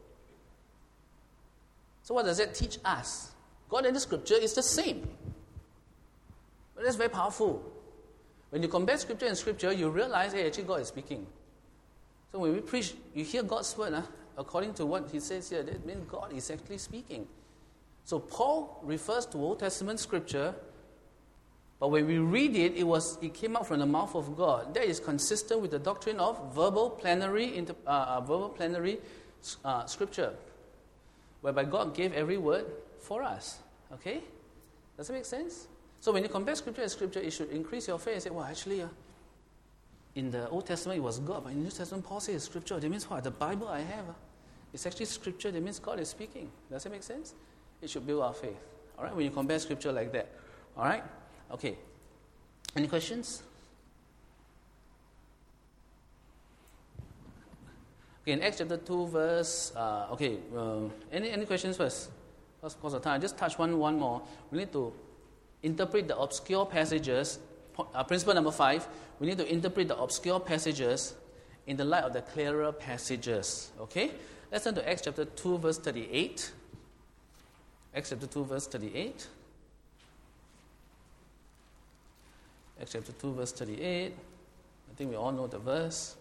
So what does that teach us? God and the Scripture is the same. But that's very powerful. When you compare Scripture and Scripture, you realize, hey, actually God is speaking. So when we preach, you hear God's word, huh? According to what he says here, that means God is actually speaking. So Paul refers to Old Testament Scripture But when we read it, it was it came out from the mouth of God. That is consistent with the doctrine of verbal plenary, inter, uh, uh, verbal plenary uh, scripture, whereby God gave every word for us. Okay? Does it make sense? So when you compare scripture and scripture, it should increase your faith and say, well, actually, uh, in the Old Testament it was God, but in the New Testament Paul says scripture. That means what? The Bible I have, uh, it's actually scripture. That means God is speaking. Does it make sense? It should build our faith. All right? When you compare scripture like that. All right? Okay. Any questions? Okay, in Acts chapter two, verse... Uh, okay, uh, any any questions first? First, because of time, just touch one, one more. We need to interpret the obscure passages. Uh, principle number five, we need to interpret the obscure passages in the light of the clearer passages. Okay? Let's turn to Acts chapter two, verse thirty-eight. Acts chapter two, verse thirty-eight. Acts chapter two, verse thirty-eight. I think we all know the verse.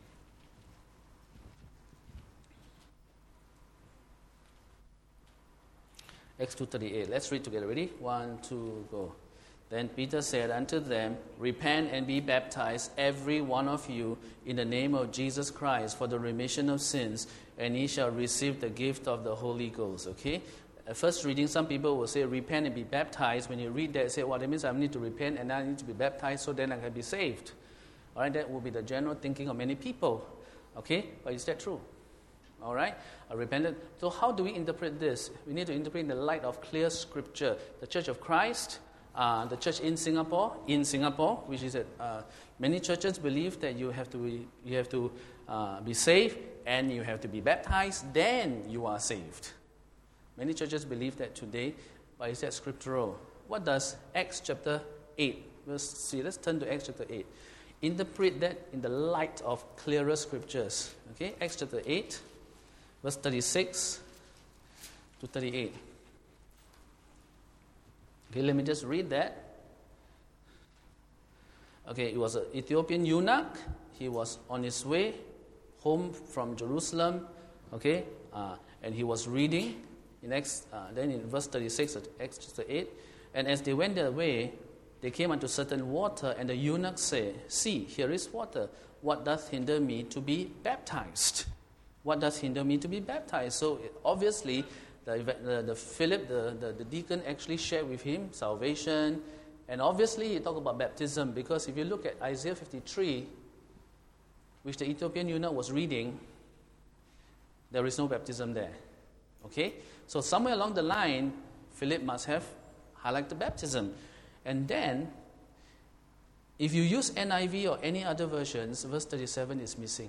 Acts two thirty-eight. Let's read together. Ready? One, two, go. Then Peter said unto them, repent and be baptized, every one of you, in the name of Jesus Christ, for the remission of sins, and ye shall receive the gift of the Holy Ghost. Okay? At first reading, some people will say, repent and be baptized. When you read that, say, well, that means I need to repent and I need to be baptized so then I can be saved. All right? That will be the general thinking of many people. Okay? But is that true? All right? A repentant. So how do we interpret this? We need to interpret in the light of clear scripture. The Church of Christ, uh, the church in Singapore, in Singapore, which is that uh, many churches believe that you have to be, you have to uh, be saved and you have to be baptized, then you are saved. Many churches believe that today, but is that scriptural? What does Acts chapter eight, let's see, let's turn to Acts chapter eight. Interpret that in the light of clearer scriptures. Okay, Acts chapter eight, verse thirty-six to thirty-eight. Okay, let me just read that. Okay, it was an Ethiopian eunuch. He was on his way home from Jerusalem. Okay, uh, and he was reading. In Acts, uh, then in verse thirty-six of Acts chapter eight, and as they went their way, they came unto certain water, and the eunuch said, see, here is water. What doth hinder me to be baptized? What does hinder me to be baptized? So it, obviously, the, the, the Philip, the, the, the deacon, actually shared with him salvation. And obviously, he talked about baptism, because if you look at Isaiah fifty-three, which the Ethiopian eunuch was reading, there is no baptism there. Okay? So somewhere along the line, Philip must have highlighted baptism. And then, if you use N I V or any other versions, verse thirty-seven is missing.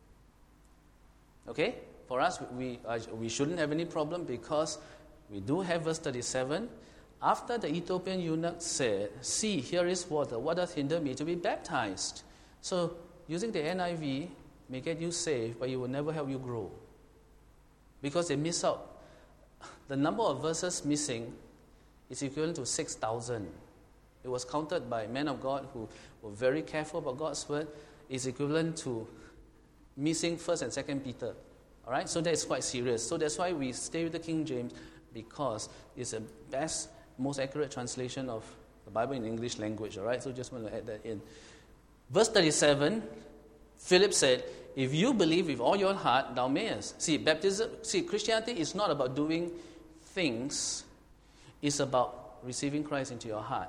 Okay? For us, we, uh, we shouldn't have any problem because we do have verse thirty-seven. After the Ethiopian eunuch said, see, here is water. What doth hinder me to be baptized? So, using the N I V may get you saved, but it will never help you grow. Because they miss out. The number of verses missing is equivalent to six thousand. It was counted by men of God who were very careful about God's word. It's equivalent to missing First and Second Peter. All right, so that is quite serious. So that's why we stay with the King James, because it's the best, most accurate translation of the Bible in English language. All right, so just want to add that in. Verse thirty-seven, Philip said, if you believe with all your heart, thou mayest. See, baptism. See, Christianity is not about doing things. It's about receiving Christ into your heart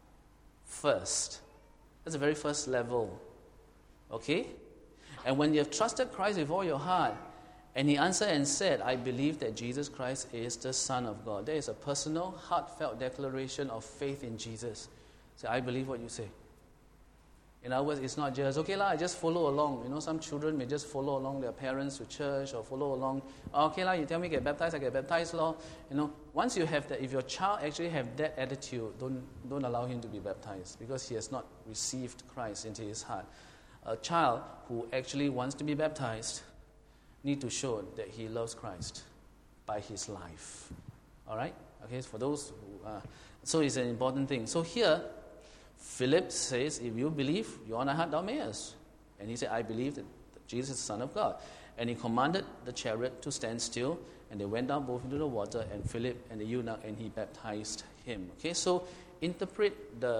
first. That's the very first level. Okay? And when you have trusted Christ with all your heart, and he answered and said, I believe that Jesus Christ is the Son of God. There is a personal, heartfelt declaration of faith in Jesus. Say, I believe what you say. In other words, it's not just, okay, lah, I just follow along. You know, some children may just follow along their parents to church or follow along. Okay, lah, you tell me get baptized, I get baptized, law. You know, once you have that, if your child actually have that attitude, don't don't allow him to be baptized because he has not received Christ into his heart. A child who actually wants to be baptized need to show that he loves Christ by his life. All right? Okay, for those who, uh, so it's an important thing. So here, Philip says, if you believe, you on a heart thou mayest. And he said, I believe that Jesus is the Son of God. And he commanded the chariot to stand still, and they went down both into the water, and Philip and the eunuch, and he baptized him. Okay, so interpret the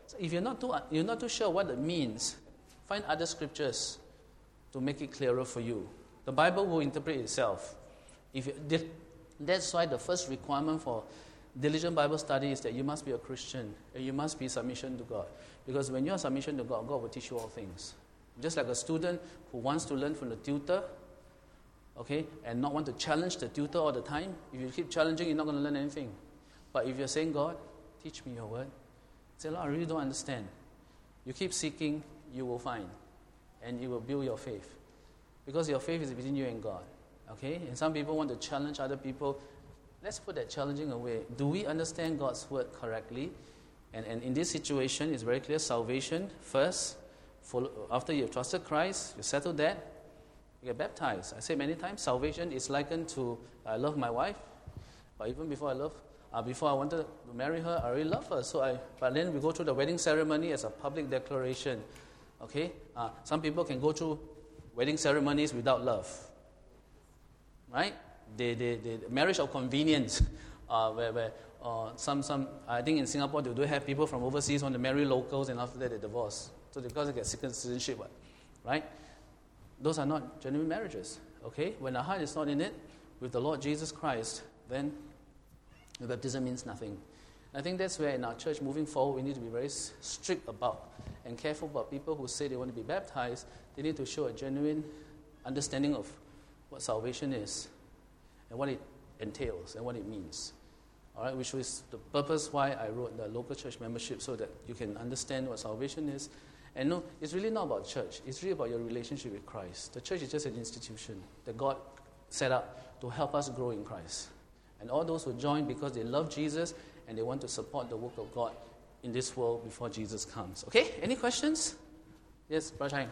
So if you're not too you're not too sure what it means, find other scriptures to make it clearer for you. The Bible will interpret itself. If you, that's why the first requirement for diligent Bible study is that you must be a Christian and you must be submission to God. Because when you are submission to God, God will teach you all things. Just like a student who wants to learn from the tutor, okay, and not want to challenge the tutor all the time, if you keep challenging, you're not going to learn anything. But if you're saying, God, teach me your word, say, Lord, I really don't understand. You keep seeking, you will find. And you will build your faith. Because your faith is between you and God. Okay? And some people want to challenge other people. Let's put that challenging away. Do we understand God's word correctly? And, and in this situation, it's very clear. Salvation first. Follow, after you've trusted Christ, you settle that, you get baptized. I say many times, salvation is likened to, I love my wife. But even before I love, uh, before I wanted to marry her, I really love her. So I, but then we go through the wedding ceremony as a public declaration. Okay? Uh, some people can go through wedding ceremonies without love. Right? They, they, they, marriage of convenience, uh, where, where uh, some, some, I think in Singapore they do have people from overseas want to marry locals and after that they divorce. So because they get citizenship, right? Those are not genuine marriages, okay? When our heart is not in it, with the Lord Jesus Christ, then the baptism means nothing. I think that's where in our church, moving forward, we need to be very strict about and careful about people who say they want to be baptized. They need to show a genuine understanding of what salvation is and what it entails and what it means. All right, which was the purpose why I wrote the local church membership, so that you can understand what salvation is. And no, it's really not about church. It's really about your relationship with Christ. The church is just an institution that God set up to help us grow in Christ. And all those who join because they love Jesus and they want to support the work of God in this world before Jesus comes. Okay, any questions? Yes, Brother Chang.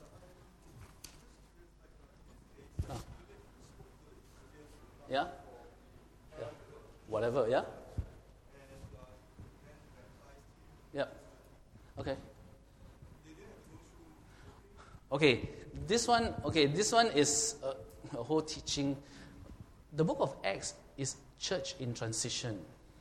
Oh. Yeah? Yeah. Whatever, yeah? Yeah. Okay. Okay, this one, okay, this one is a, a whole teaching. The book of Acts is church in transition.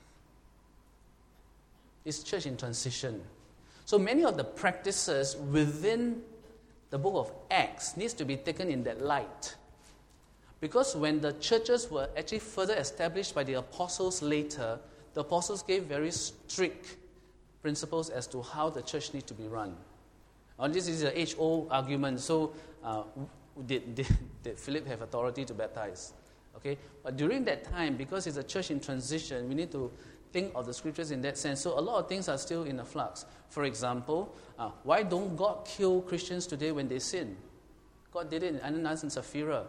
It's church in transition. So many of the practices within the book of Acts needs to be taken in that light. Because when the churches were actually further established by the apostles later, the apostles gave very strict principles as to how the church needs to be run. Now, this is an age-old argument. So, uh, did, did, did Philip have authority to baptize? Okay, but during that time, because it's a church in transition, we need to think of the scriptures in that sense. So, a lot of things are still in a flux. For example, uh, why don't God kill Christians today when they sin? God did it in Ananias and Sapphira.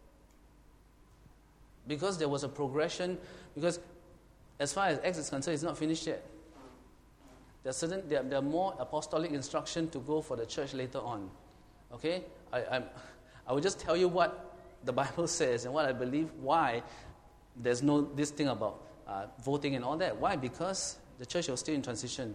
Because there was a progression. Because as far as Acts is concerned, it's not finished yet. There are certain, there, there are more apostolic instruction to go for the church later on. Okay? I, I'm, I will just tell you what the Bible says and what I believe, why there's no this thing about uh, voting and all that. Why? Because the church was still in transition.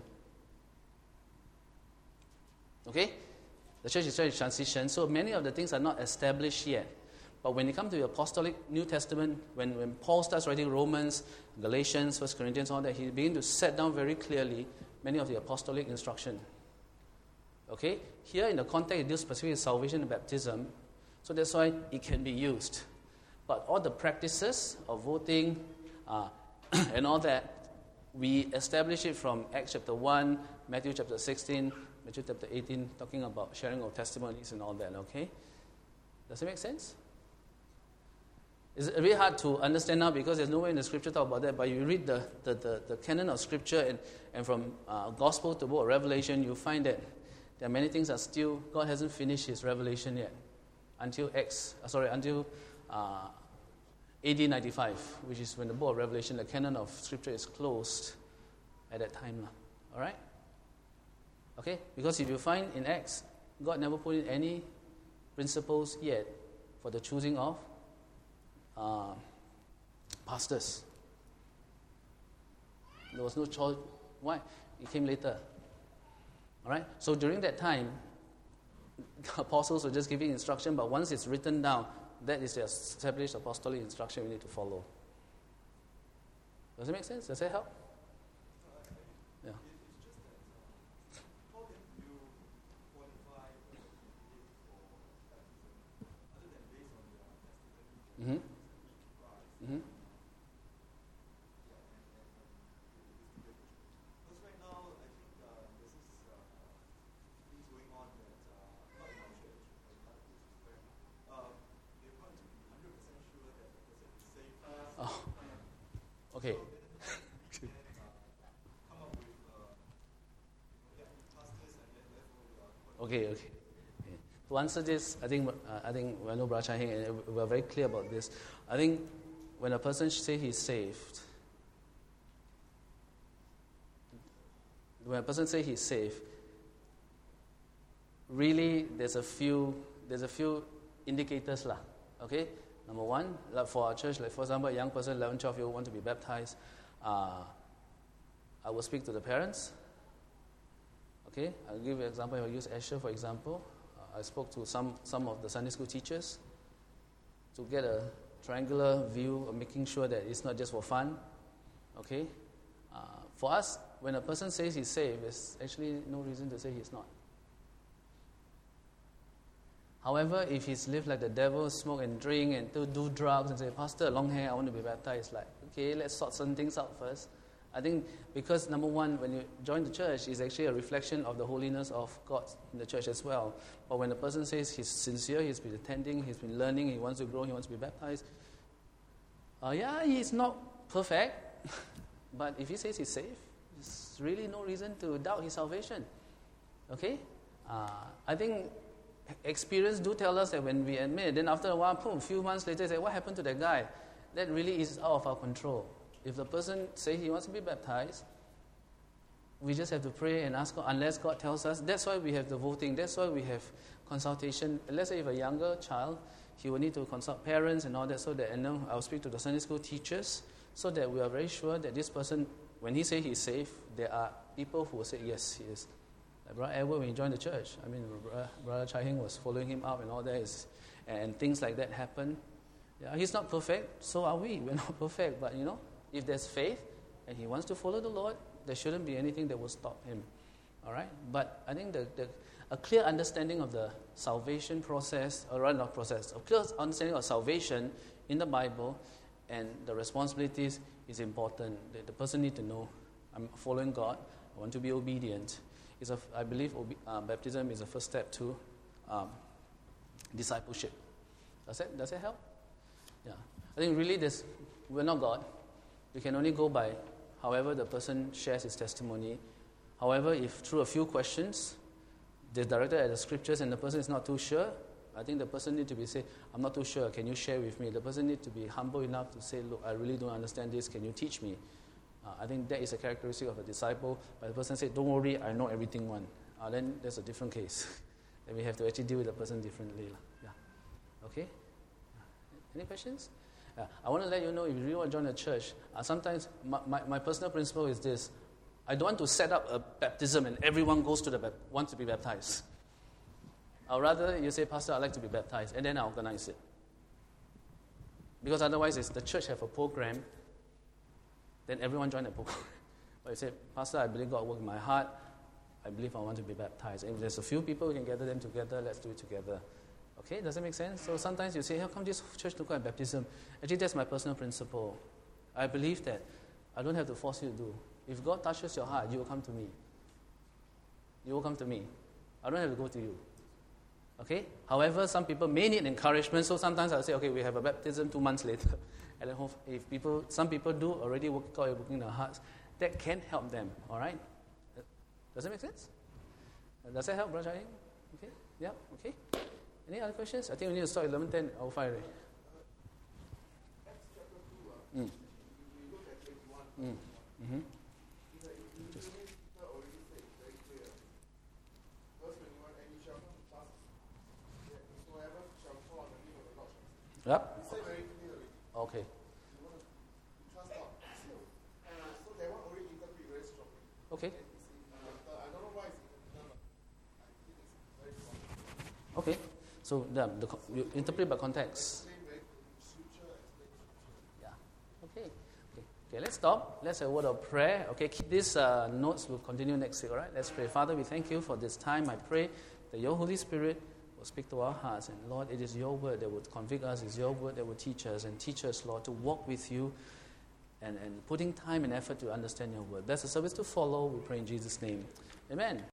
Okay? The church is still in transition, so many of the things are not established yet. But when it comes to the apostolic New Testament, when, when Paul starts writing Romans, Galatians, First Corinthians, all that, he begins to set down very clearly many of the apostolic instruction. Okay? Here in the context, it deals specifically with salvation and baptism. So that's why it can be used. But all the practices of voting uh, and all that, we establish it from Acts chapter one, Matthew chapter sixteen, Matthew chapter eighteen, talking about sharing of testimonies and all that, okay? Does it make sense? It's really hard to understand now because there's no way in the scripture talk about that, but you read the, the, the, the canon of scripture and, and from uh, gospel to book of Revelation, you find that there are many things that still, God hasn't finished his revelation yet. Until X, uh, sorry, until uh, A D ninety-five, which is when the book of Revelation, the canon of scripture is closed at that time. All right? Okay? Because if you find in Acts, God never put in any principles yet for the choosing of uh, pastors. There was no choice. Why? It came later. All right? So during that time, the apostles were just giving instruction, but once it's written down, that is the established apostolic instruction we need to follow. Does it make sense? Does that help? Yeah. Mm-hmm. Mm-hmm. Because right now, I think uh, there's this uh, things going on that, uh, not in our church, but in other places where uh, they want to be one hundred percent sure that the person is safe first. Oh. Okay. So then, then uh, come up with uh, yeah, pastors and then therefore we are quite Okay, okay. okay. To answer this, I think uh, I think we know Brother Chai Heng, and we are very clear about this. I think when a person says he's saved, when a person says he's saved, really there's a few there's a few indicators lah. Okay, number one, like for our church, like for example, a young person, eleven, twelve year old want to be baptized. Uh, I will speak to the parents. Okay, I'll give you an example. I'll use Asher for example. Uh, I spoke to some, some of the Sunday school teachers to get a triangular view of making sure that it's not just for fun. Okay, uh, for us, when a person says he's saved, there's actually no reason to say he's not. However, if he's lived like the devil, smoke and drink and do, do drugs and say, Pastor, long hair, I want to be baptized, like, okay, let's sort some things out first. I think because, number one, when you join the church, it's actually a reflection of the holiness of God in the church as well. But when the person says he's sincere, he's been attending, he's been learning, he wants to grow, he wants to be baptized, uh, yeah, he's not perfect, but if he says he's safe, there's really no reason to doubt his salvation. Okay? Uh, I think experience do tell us that when we admit, then after a while, boom, a few months later, say, what happened to that guy? That really is out of our control. If the person says he wants to be baptized, we just have to pray and ask God, unless God tells us. That's why we have the voting. That's why we have consultation. Let's say if a younger child, he will need to consult parents and all that, so that, and then I'll speak to the Sunday school teachers, so that we are very sure that this person, when he says he's safe, there are people who will say, yes, he is. Like Brother Edward, when he joined the church, I mean, Brother Chai Heng was following him up and all that, is, and things like that happen. Yeah, he's not perfect, so are we. We're not perfect, but you know, if there's faith and he wants to follow the Lord, there shouldn't be anything that will stop him. All right? But I think the, the a clear understanding of the salvation process, or rather not process, a clear understanding of salvation in the Bible and the responsibilities is important. The, the person needs to know, I'm following God, I want to be obedient. It's a, I believe obe- uh, baptism is the first step to um, discipleship. Does that, does that help? Yeah. I think really this, we're not God. We can only go by however the person shares his testimony. However, if through a few questions, they're directed at the scriptures and the person is not too sure, I think the person needs to be say, I'm not too sure, can you share with me? The person needs to be humble enough to say, look, I really don't understand this, can you teach me? Uh, I think that is a characteristic of a disciple. But the person said, don't worry, I know everything one. Uh, then that's a different case. Then we have to actually deal with the person differently. Yeah. Okay? Any questions? Uh, I want to let you know, if you really want to join a church, uh, sometimes my, my, my personal principle is this. I don't want to set up a baptism and everyone goes to the bap- wants to be baptized. Or rather, you say, Pastor, I'd like to be baptized, and then I organize it. Because otherwise, if the church have a program, then everyone join the program. But you say, Pastor, I believe God work in my heart. I believe I want to be baptized. And if there's a few people, we can gather them together. Let's do it together. Okay, does that make sense? So sometimes you say, how come this church look like baptism? Actually, that's my personal principle. I believe that I don't have to force you to do. If God touches your heart, you will come to me. You will come to me. I don't have to go to you. Okay? However, some people may need encouragement, so sometimes I'll say, okay, we have a baptism two months later. And then if people, some people do already work out working their hearts, that can help them. All right? Does that make sense? Does that help, Brother Chai? Okay? Yeah? Okay? Any other questions? I think we need to start at eleven ten. I'll fire it. Acts chapter two, uh, Mm. we look at twenty-one. Mm. Mm-hmm. You know, if you really, Peter already said it very clear. Verse twenty-one, and you shall not trust, yeah, whosoever shall call on the name of the Lord shall save. Yep. He said very clearly. Okay. You want to trust God. Uh, so that one already interpret very strongly. Okay. And you see, uh, I don't know why it's interpreted, but I think it's very strong. Okay. So the, the, you interpret by context. Explain very scripture, explain scripture. Yeah. Okay. Okay. Okay. Let's stop. Let's have a word of prayer. Okay. Keep these uh, notes. Will continue next week. All right. Let's pray. Father, we thank you for this time. I pray that your Holy Spirit will will speak to our hearts. And Lord, it is your word that would convict us. It's your word that would teach us and teach us, Lord, to walk with you and, and putting time and effort to understand your word. Bless the service to follow. We pray in Jesus' name. Amen.